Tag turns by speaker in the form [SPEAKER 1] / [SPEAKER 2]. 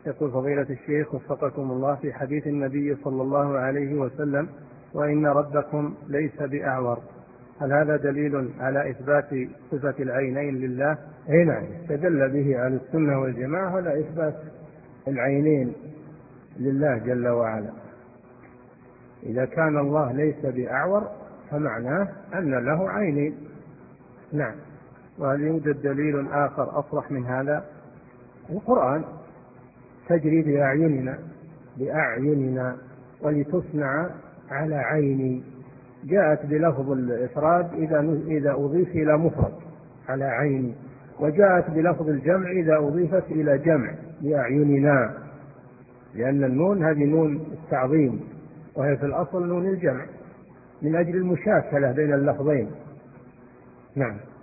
[SPEAKER 1] يقول فضيلة الشيخ وفقكم الله، في حديث النبي صلى الله عليه وسلم: وإن ربكم ليس بأعور، هل هذا دليل على إثبات صفة العينين لله؟
[SPEAKER 2] نعم، استدل به أهل السنة والجماعة على إثبات العينين لله جل وعلا. إذا كان الله ليس بأعور فمعناه أن له عينين. نعم.
[SPEAKER 1] وهل يوجد دليل آخر أصرح من هذا؟
[SPEAKER 2] القرآن: تجري بأعيننا ولتصنع على عيني، جاءت بلفظ الإفراد إذا أضيف إلى مفرد على عيني، وجاءت بلفظ الجمع إذا أضيفت إلى جمع بأعيننا، لأن النون هذه نون التعظيم وهي في الأصل نون الجمع من أجل المشاكلة بين اللفظين. نعم.